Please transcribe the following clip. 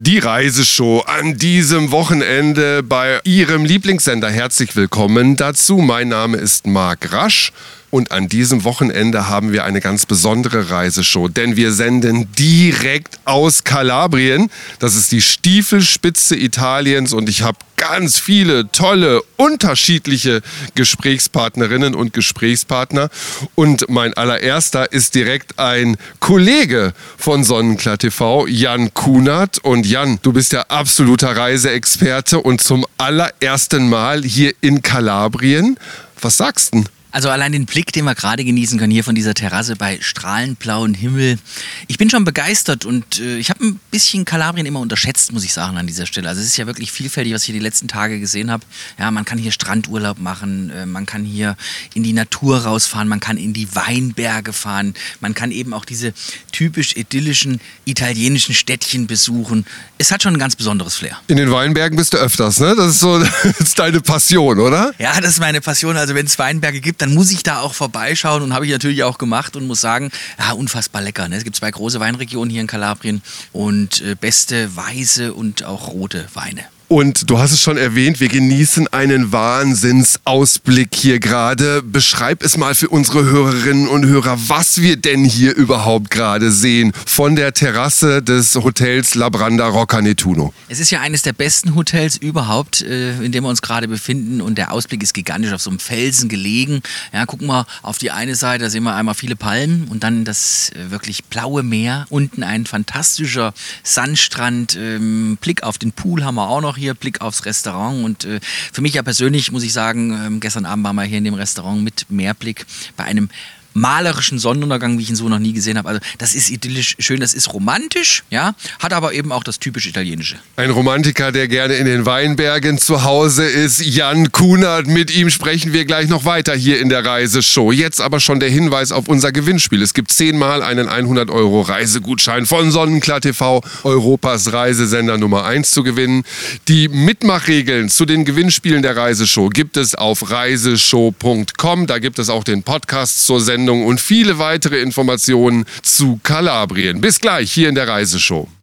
Die Reiseshow an diesem Wochenende bei Ihrem Lieblingssender. Herzlich willkommen dazu. Mein Name ist Marc Rasch und an diesem Wochenende haben wir eine ganz besondere Reiseshow, denn wir senden direkt aus Kalabrien. Das ist die Stiefelspitze Italiens und ich habe ganz viele tolle, unterschiedliche Gesprächspartnerinnen und Gesprächspartner. Und mein allererster ist direkt ein Kollege von Sonnenklar TV, Jan Kunert. Und Jan, du bist ja absoluter Reiseexperte und zum allerersten Mal hier in Kalabrien. Was sagst du denn? Also allein den Blick, den wir gerade genießen können hier von dieser Terrasse bei strahlend blauem Himmel. Ich bin schon begeistert und ich habe ein bisschen Kalabrien immer unterschätzt, muss ich sagen, an dieser Stelle. Also es ist ja wirklich vielfältig, was ich die letzten Tage gesehen habe. Ja, man kann hier Strandurlaub machen, man kann hier in die Natur rausfahren, man kann in die Weinberge fahren, man kann eben auch diese typisch idyllischen italienischen Städtchen besuchen. Es hat schon ein ganz besonderes Flair. In den Weinbergen bist du öfters, ne? Das ist deine Passion, oder? Ja, das ist meine Passion. Also wenn es Weinberge gibt, dann muss ich da auch vorbeischauen und habe ich natürlich auch gemacht und muss sagen, ja, unfassbar lecker. Ne? Es gibt 2 große Weinregionen hier in Kalabrien und beste weiße und auch rote Weine. Und du hast es schon erwähnt, wir genießen einen Wahnsinnsausblick hier gerade. Beschreib es mal für unsere Hörerinnen und Hörer, was wir denn hier überhaupt gerade sehen von der Terrasse des Hotels La Branda Rocca Nettuno. Es ist ja eines der besten Hotels überhaupt, in dem wir uns gerade befinden und der Ausblick ist gigantisch, auf so einem Felsen gelegen. Ja, gucken wir auf die eine Seite, da sehen wir einmal viele Palmen und dann das wirklich blaue Meer. Unten ein fantastischer Sandstrand, Blick auf den Pool haben wir auch noch hier, Blick aufs Restaurant und für mich ja persönlich muss ich sagen, gestern Abend waren wir hier in dem Restaurant mit Meerblick bei einem malerischen Sonnenuntergang, wie ich ihn so noch nie gesehen habe. Also das ist idyllisch schön, das ist romantisch, ja, hat aber eben auch das typisch Italienische. Ein Romantiker, der gerne in den Weinbergen zu Hause ist, Jan Kunert. Mit ihm sprechen wir gleich noch weiter hier in der Reiseshow. Jetzt aber schon der Hinweis auf unser Gewinnspiel. Es gibt 10-mal einen 100€ Reisegutschein von Sonnenklar TV, Europas Reisesender Nummer 1 zu gewinnen. Die Mitmachregeln zu den Gewinnspielen der Reiseshow gibt es auf reiseshow.com. Da gibt es auch den Podcast zur Sendung und viele weitere Informationen zu Kalabrien. Bis gleich hier in der Reiseshow.